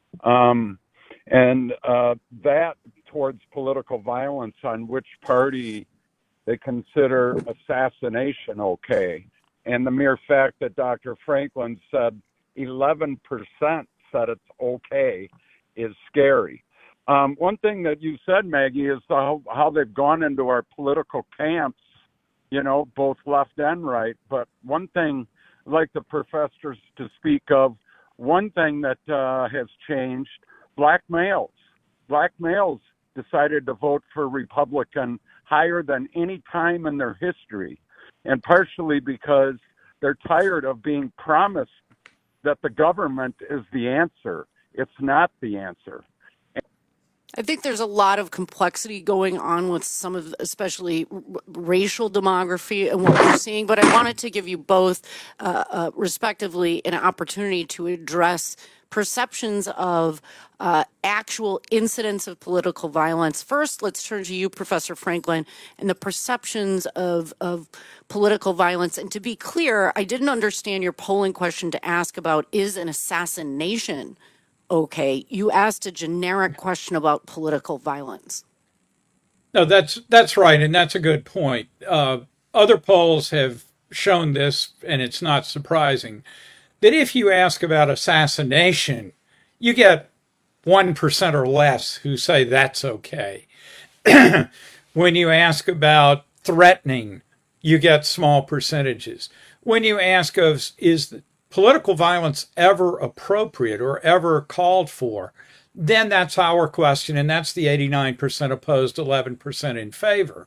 And that towards political violence on which party they consider assassination okay. And the mere fact that Dr. Franklin said 11% said it's okay is scary. One thing that you said, Maggie, is how they've gone into our political camps, both left and right. But one thing I'd like the professors to speak of, one thing that has changed, black males. Black males decided to vote for Republican higher than any time in their history, and partially because they're tired of being promised that the government is the answer. It's not the answer. I think there's a lot of complexity going on with some of, especially racial demography and what we're seeing. But I wanted to give you both, respectively, an opportunity to address perceptions of actual incidents of political violence. First, let's turn to you, Professor Franklin, and the perceptions of political violence. And to be clear, I didn't understand your polling question to ask about, is an assassination okay? You asked a generic question about political violence. No, that's right, and that's a good point. Other polls have shown this, and it's not surprising, that if you ask about assassination, you get 1% or less who say that's okay. When you ask about threatening, you get small percentages. When you ask of, is political violence ever appropriate or ever called for, then that's our question, and that's the 89% opposed, 11% in favor.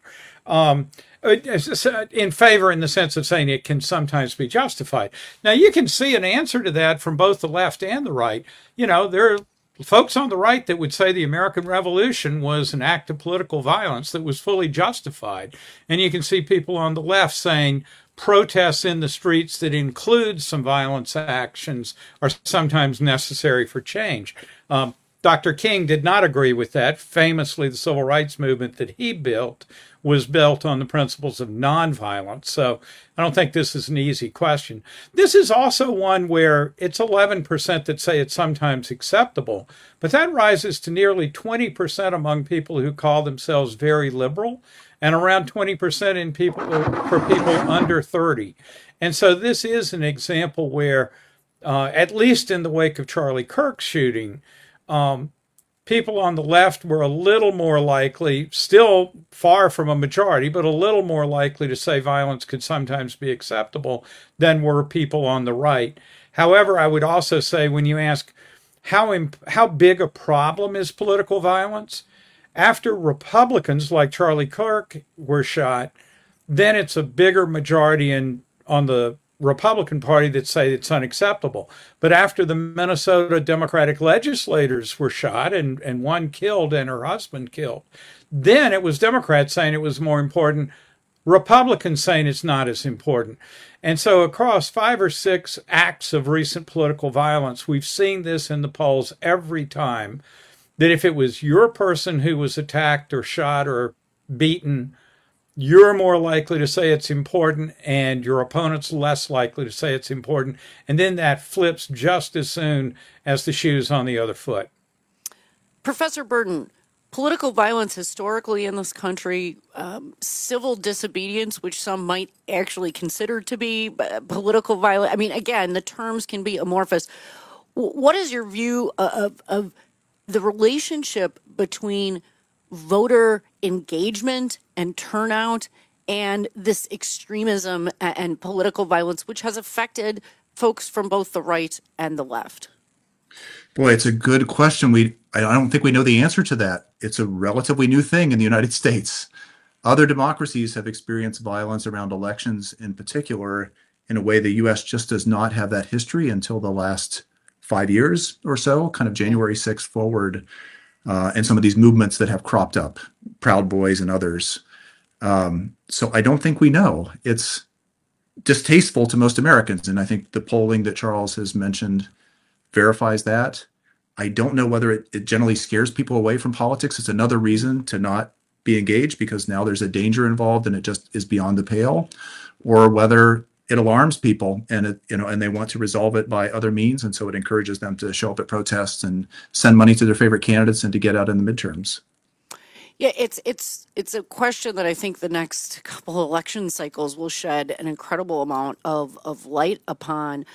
In favor in the sense of saying it can sometimes be justified. Now, you can see an answer to that from both the left and the right. There are folks on the right that would say the American Revolution was an act of political violence that was fully justified. And you can see people on the left saying protests in the streets that include some violence actions are sometimes necessary for change. Dr. King did not agree with that. Famously, the civil rights movement that he built was built on the principles of nonviolence. So I don't think this is an easy question. This is also one where it's 11% that say it's sometimes acceptable, but that rises to nearly 20% among people who call themselves very liberal, and around 20% in for people under 30. And so this is an example where, at least in the wake of Charlie Kirk's shooting, people on the left were a little more likely, still far from a majority, but a little more likely to say violence could sometimes be acceptable than were people on the right. However, I would also say when you ask how big a problem is political violence, after Republicans like Charlie Kirk were shot, then it's a bigger majority on the Republican Party that say it's unacceptable. But after the Minnesota Democratic legislators were shot and one killed and her husband killed, then it was Democrats saying it was more important, Republicans saying it's not as important. And so across 5 or 6 acts of recent political violence, we've seen this in the polls every time. that if it was your person who was attacked or shot or beaten, you're more likely to say it's important and your opponent's less likely to say it's important. And then that flips just as soon as the shoe's on the other foot. Professor Burden, political violence historically in this country, civil disobedience, which some might actually consider to be political violence. I mean, again, the terms can be amorphous. What is your view of the relationship between voter engagement and turnout and this extremism and political violence, which has affected folks from both the right and the left? Boy, it's a good question. I don't think we know the answer to that. It's a relatively new thing in the United States. Other democracies have experienced violence around elections in particular in a way the U.S. just does not have that history until the last 5 years or so, kind of January 6th forward, and some of these movements that have cropped up, Proud Boys and others. So I don't think we know. It's distasteful to most Americans, and I think the polling that Charles has mentioned verifies that. I don't know whether it generally scares people away from politics. It's another reason to not be engaged because now there's a danger involved and it just is beyond the pale, or whether it alarms people and and they want to resolve it by other means, and so it encourages them to show up at protests and send money to their favorite candidates and to get out in the midterms. Yeah, it's a question that I think the next couple of election cycles will shed an incredible amount of light upon.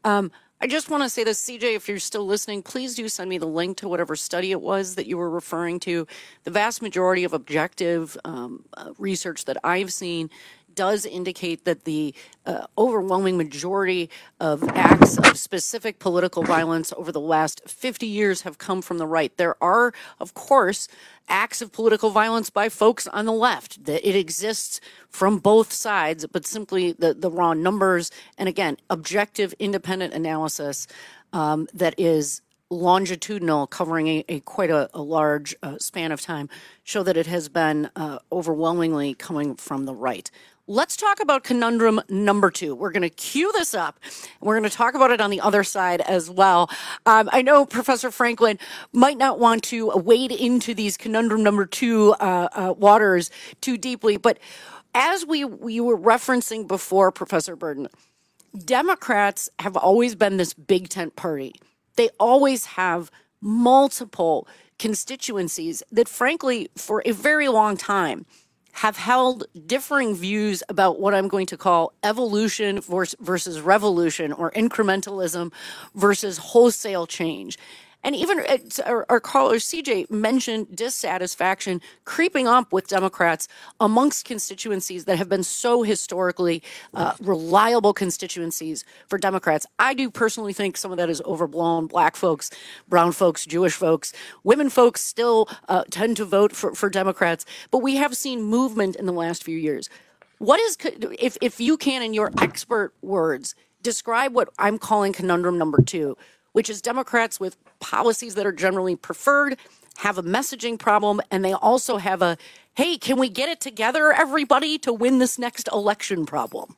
I just want to say this, CJ, if you're still listening, please do send me the link to whatever study it was that you were referring to. The vast majority of objective research that I've seen does indicate that the overwhelming majority of acts of specific political violence over the last 50 years have come from the right. There are, of course, acts of political violence by folks on the left. It exists from both sides, but simply the raw numbers and, again, objective, independent analysis that is longitudinal, covering quite a large span of time, show that it has been overwhelmingly coming from the right. Let's talk about conundrum number 2. We're going to cue this up. And we're going to talk about it on the other side as well. I know Professor Franklin might not want to wade into these conundrum number 2 waters too deeply, but as we were referencing before, Professor Burden, Democrats have always been this big tent party. They always have multiple constituencies that, frankly, for a very long time, have held differing views about what I'm going to call evolution versus revolution, or incrementalism versus wholesale change. And even our caller, CJ, mentioned dissatisfaction creeping up with Democrats amongst constituencies that have been so historically reliable constituencies for Democrats. I do personally think some of that is overblown. Black folks, brown folks, Jewish folks, women folks still tend to vote for Democrats. But we have seen movement in the last few years. What is, if you can, in your expert words, describe what I'm calling conundrum number 2, which is Democrats with policies that are generally preferred, have a messaging problem, and they also have a, hey, can we get it together, everybody, to win this next election problem?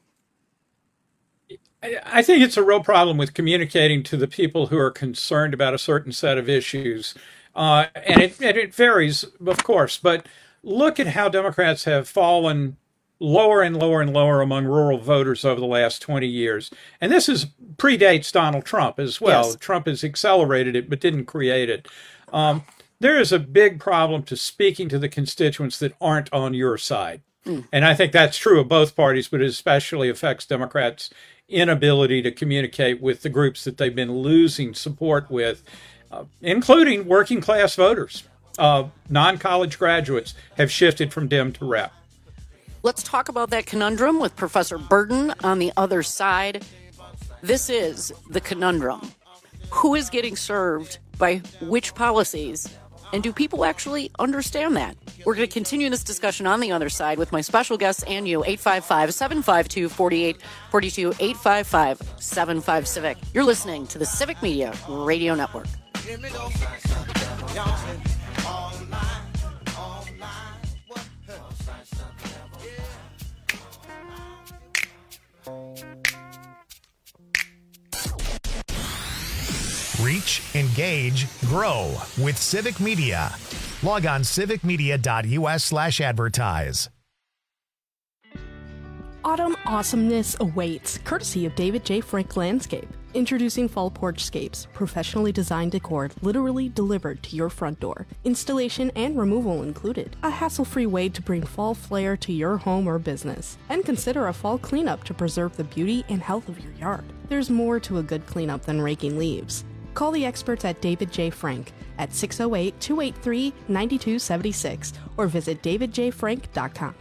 I think it's a real problem with communicating to the people who are concerned about a certain set of issues. And it varies, of course, but look at how Democrats have fallen lower and lower and lower among rural voters over the last 20 years. And this predates Donald Trump as well. Yes. Trump has accelerated it, but didn't create it. There is a big problem to speaking to the constituents that aren't on your side. And I think that's true of both parties, but it especially affects Democrats' inability to communicate with the groups that they've been losing support with, including working class voters. Non-college graduates have shifted from Dem to Rep. Let's talk about that conundrum with Professor Burden on the other side. This is the conundrum. Who is getting served by which policies? And do people actually understand that? We're going to continue this discussion on the other side with my special guests and you, 855-752-4842, 855-75-CIVIC. You're listening to the Civic Media Radio Network. Reach, engage, grow with Civic Media. Log on civicmedia.us/advertise. Autumn awesomeness awaits, courtesy of David J. Frank Landscape. Introducing Fall Porchscapes, professionally designed decor literally delivered to your front door. Installation and removal included. A hassle-free way to bring fall flair to your home or business. And consider a fall cleanup to preserve the beauty and health of your yard. There's more to a good cleanup than raking leaves. Call the experts at David J. Frank at 608-283-9276 or visit davidjfrank.com.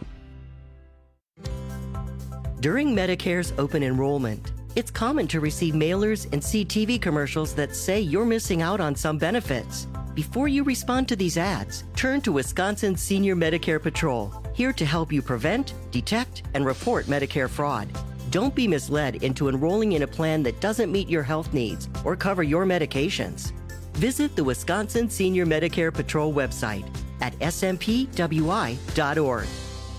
During Medicare's open enrollment, it's common to receive mailers and see TV commercials that say you're missing out on some benefits. Before you respond to these ads, turn to Wisconsin Senior Medicare Patrol, here to help you prevent, detect, and report Medicare fraud. Don't be misled into enrolling in a plan that doesn't meet your health needs or cover your medications. Visit the Wisconsin Senior Medicare Patrol website at smpwi.org.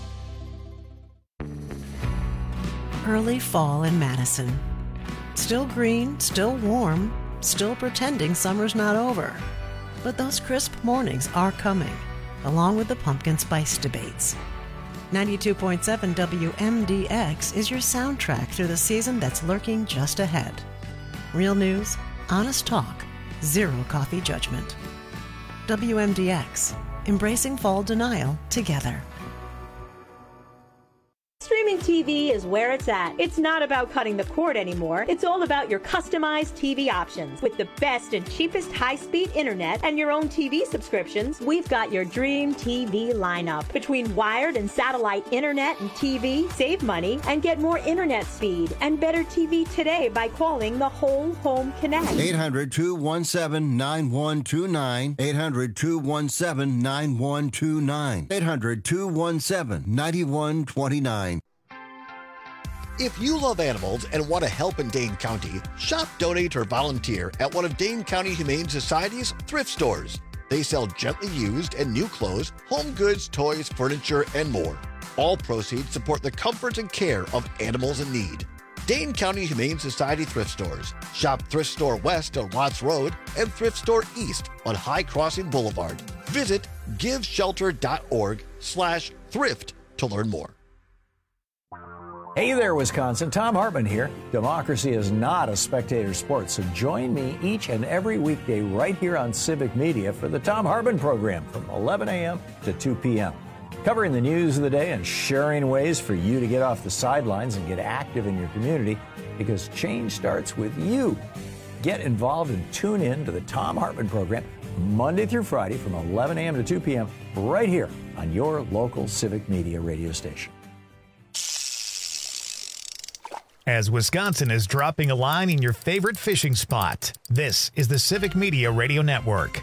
Early fall in Madison. Still green, still warm, still pretending summer's not over. But those crisp mornings are coming, along with the pumpkin spice debates. 92.7 WMDX is your soundtrack through the season that's lurking just ahead. Real news, honest talk, zero coffee judgment. WMDX, embracing fall denial together. Streaming TV is where it's at. It's not about cutting the cord anymore. It's all about your customized TV options. With the best and cheapest high-speed internet and your own TV subscriptions, we've got your dream TV lineup. Between wired and satellite internet and TV, save money and get more internet speed and better TV today by calling the Whole Home Connect. 800-217-9129. 800-217-9129. 800-217-9129. If you love animals and want to help in Dane County, shop, donate, or volunteer at one of Dane County Humane Society's thrift stores. They sell gently used and new clothes, home goods, toys, furniture, and more. All proceeds support the comfort and care of animals in need. Dane County Humane Society thrift stores. Shop Thrift Store West on Watts Road and Thrift Store East on High Crossing Boulevard. Visit giveshelter.org/thrift to learn more. Hey there, Wisconsin. Tom Hartman here. Democracy is not a spectator sport, so join me each and every weekday right here on Civic Media for the Tom Hartman program from 11 a.m. to 2 p.m. Covering the news of the day and sharing ways for you to get off the sidelines and get active in your community, because change starts with you. Get involved and tune in to the Tom Hartman program Monday through Friday from 11 a.m. to 2 p.m. right here on your local Civic Media radio station. As Wisconsin is dropping a line in your favorite fishing spot, this is the Civic Media Radio Network.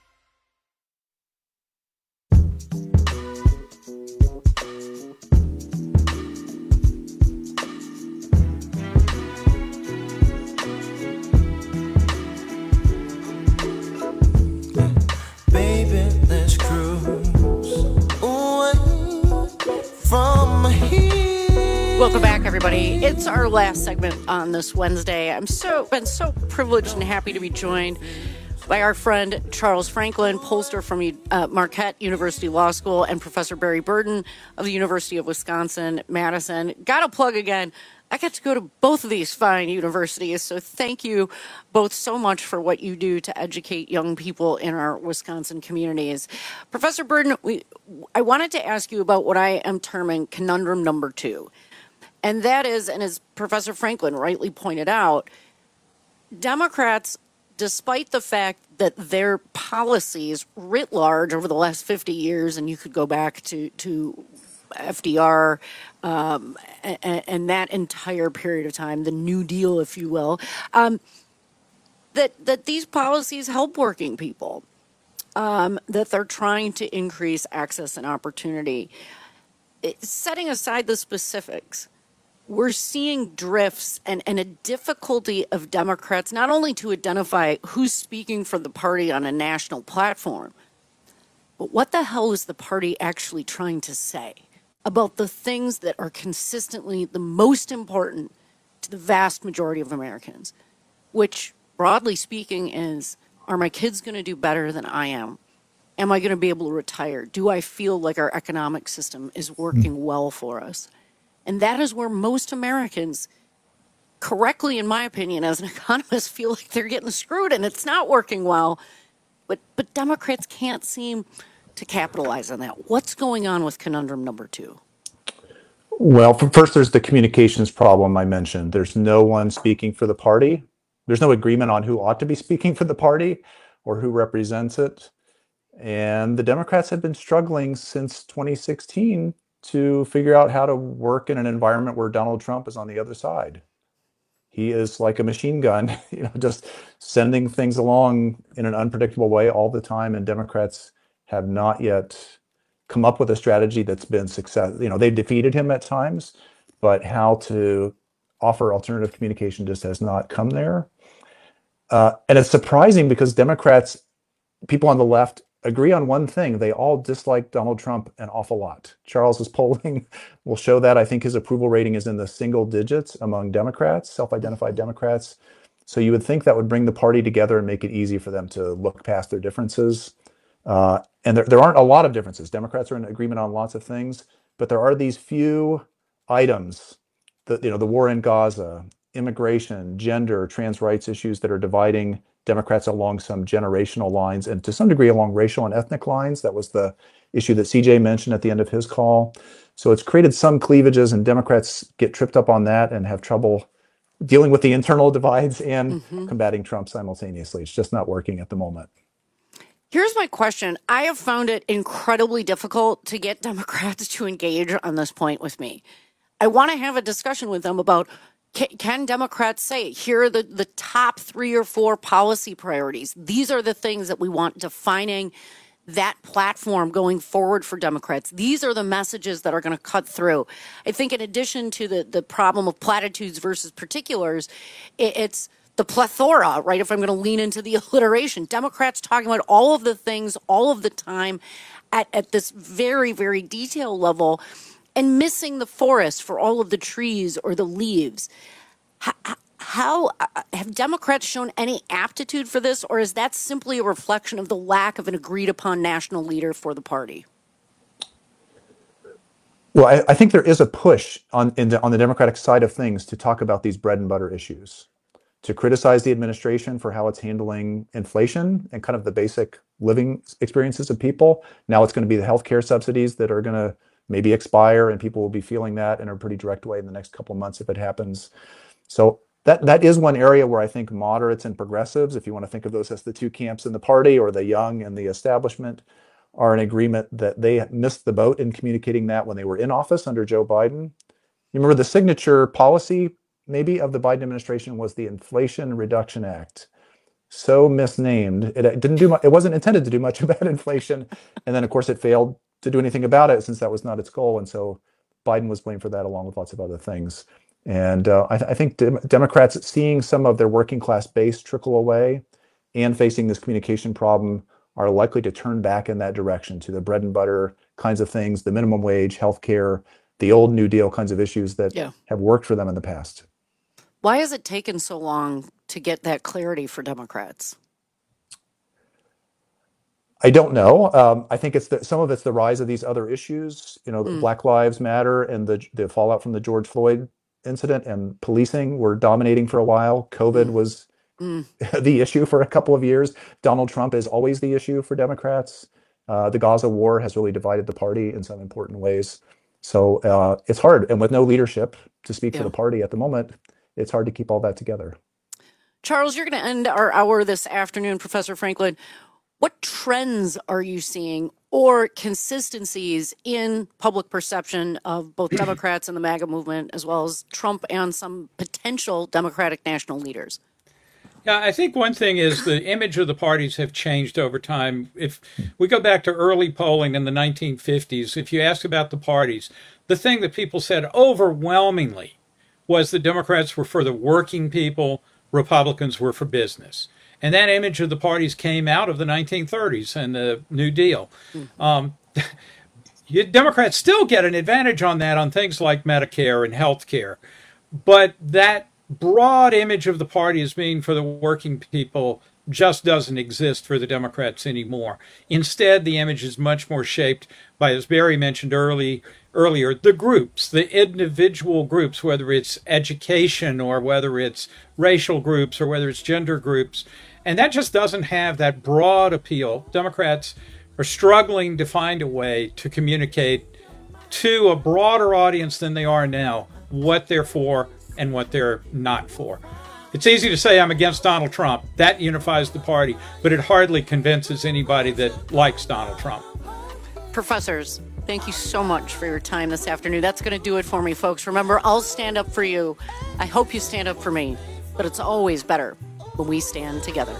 Baby, let's cruise away from here. Welcome back, everybody. It's our last segment on this Wednesday. I'm been so privileged and happy to be joined by our friend Charles Franklin, pollster from Marquette University Law School, and Professor Barry Burden of the University of Wisconsin-Madison. Got to plug again. I got to go to both of these fine universities, so thank you both so much for what you do to educate young people in our Wisconsin communities. Professor Burden, I wanted to ask you about what I am terming conundrum number 2. And that is, and as Professor Franklin rightly pointed out, Democrats, despite the fact that their policies writ large over the last 50 years, and you could go back to FDR and that entire period of time, the New Deal, if you will, that these policies help working people, that they're trying to increase access and opportunity. Setting aside the specifics, we're seeing drifts and a difficulty of Democrats not only to identify who's speaking for the party on a national platform, but what the hell is the party actually trying to say about the things that are consistently the most important to the vast majority of Americans, which broadly speaking, is, are my kids going to do better than I am? Am I going to be able to retire? Do I feel like our economic system is working well for us? And that is where most Americans, correctly in my opinion as an economist, feel like they're getting screwed and it's not working well. But Democrats can't seem to capitalize on that. What's going on with conundrum number 2? Well, first, there's the communications problem I mentioned. There's no one speaking for the party. There's no agreement on who ought to be speaking for the party or who represents it. And the Democrats have been struggling since 2016 to figure out how to work in an environment where Donald Trump is on the other side. He is like a machine gun, just sending things along in an unpredictable way all the time. And Democrats have not yet come up with a strategy that's been successful. They've defeated him at times, but how to offer alternative communication just has not come there. And it's surprising because Democrats, people on the left, agree on one thing. They all dislike Donald Trump an awful lot. Charles's polling will show that. I think his approval rating is in the single digits among Democrats, self-identified Democrats. So you would think that would bring the party together and make it easy for them to look past their differences. And there aren't a lot of differences. Democrats are in agreement on lots of things, but there are these few items, the war in Gaza, immigration, gender, trans rights issues that are dividing Democrats along some generational lines and to some degree along racial and ethnic lines. That was the issue that CJ mentioned at the end of his call. So it's created some cleavages, and Democrats get tripped up on that and have trouble dealing with the internal divides and combating Trump simultaneously. It's just not working at the moment. Here's my question. I have found it incredibly difficult to get Democrats to engage on this point with me. I want to have a discussion with them about, can Democrats say, here are the top 3 or 4 policy priorities? These are the things that we want defining that platform going forward for Democrats. These are the messages that are going to cut through. I think in addition to the problem of platitudes versus particulars, it's the plethora, right? If I'm going to lean into the alliteration, Democrats talking about all of the things all of the time at this very, very detailed level and missing the forest for all of the trees or the leaves. How have Democrats shown any aptitude for this, or is that simply a reflection of the lack of an agreed upon national leader for the party? Well, I think there is a push on the Democratic side of things to talk about these bread and butter issues, to criticize the administration for how it's handling inflation and kind of the basic living experiences of people. Now it's going to be the healthcare subsidies that are going to maybe expire, and people will be feeling that in a pretty direct way in the next couple of months if it happens. So that is one area where I think moderates and progressives, if you want to think of those as the two camps in the party, or the young and the establishment, are in agreement that they missed the boat in communicating that when they were in office under Joe Biden. You remember the signature policy maybe of the Biden administration was the Inflation Reduction Act. So misnamed. It didn't do much. It wasn't intended to do much about inflation. And then of course it failed to do anything about it since that was not its goal. And so Biden was blamed for that along with lots of other things. And I think Democrats seeing some of their working class base trickle away and facing this communication problem are likely to turn back in that direction to the bread and butter kinds of things, the minimum wage, healthcare, the old New Deal kinds of issues that have worked for them in the past. Why has it taken so long to get that clarity for Democrats? I don't know. I think some of it's the rise of these other issues, Black Lives Matter and the fallout from the George Floyd incident, and policing were dominating for a while. COVID was the issue for a couple of years. Donald Trump is always the issue for Democrats. The Gaza war has really divided the party in some important ways. So it's hard. And with no leadership to speak for the party at the moment, it's hard to keep all that together. Charles, you're going to end our hour this afternoon, Professor Franklin. What trends are you seeing or consistencies in public perception of both Democrats and the MAGA movement, as well as Trump and some potential Democratic national leaders? Yeah, I think one thing is the image of the parties have changed over time. If we go back to early polling in the 1950s, if you ask about the parties, the thing that people said overwhelmingly was the Democrats were for the working people, Republicans were for business. And that image of the parties came out of the 1930s and the New Deal. Democrats still get an advantage on that on things like Medicare and health care. But that broad image of the party as being for the working people just doesn't exist for the Democrats anymore. Instead, the image is much more shaped by, as Barry mentioned earlier, the groups, the individual groups, whether it's education or whether it's racial groups or whether it's gender groups. And that just doesn't have that broad appeal. Democrats are struggling to find a way to communicate to a broader audience than they are now what they're for and what they're not for. It's easy to say I'm against Donald Trump. That unifies the party, but it hardly convinces anybody that likes Donald Trump. Professors, thank you so much for your time this afternoon. That's going to do it for me, folks. Remember, I'll stand up for you. I hope you stand up for me, but it's always better when we stand together.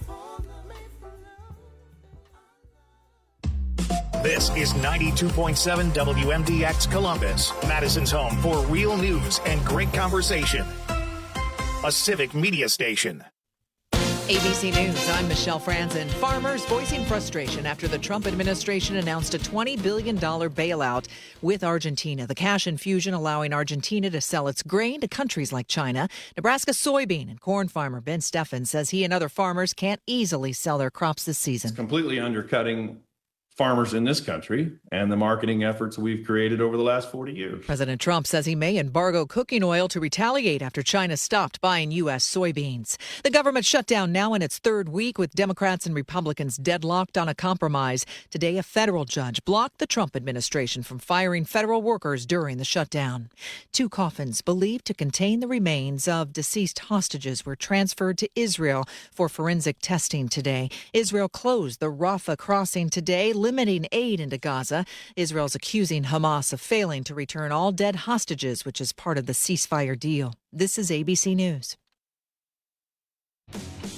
This is 92.7 WMDX Columbus, Madison's home for real news and great conversation. A civic media station. ABC News, I'm Michelle Franzen. Farmers voicing frustration after the Trump administration announced a $20 billion bailout with Argentina. The cash infusion allowing Argentina to sell its grain to countries like China. Nebraska soybean and corn farmer Ben Steffen says he and other farmers can't easily sell their crops this season. It's completely undercutting farmers in this country and the marketing efforts we've created over the last 40 years. President Trump says he may embargo cooking oil to retaliate after China stopped buying U.S. soybeans. The government shutdown now in its third week with Democrats and Republicans deadlocked on a compromise. Today, a federal judge blocked the Trump administration from firing federal workers during the shutdown. 2 coffins believed to contain the remains of deceased hostages were transferred to Israel for forensic testing today. Israel closed the Rafah crossing today, limiting aid into Gaza. Israel's accusing Hamas of failing to return all dead hostages, which is part of the ceasefire deal. This is ABC News.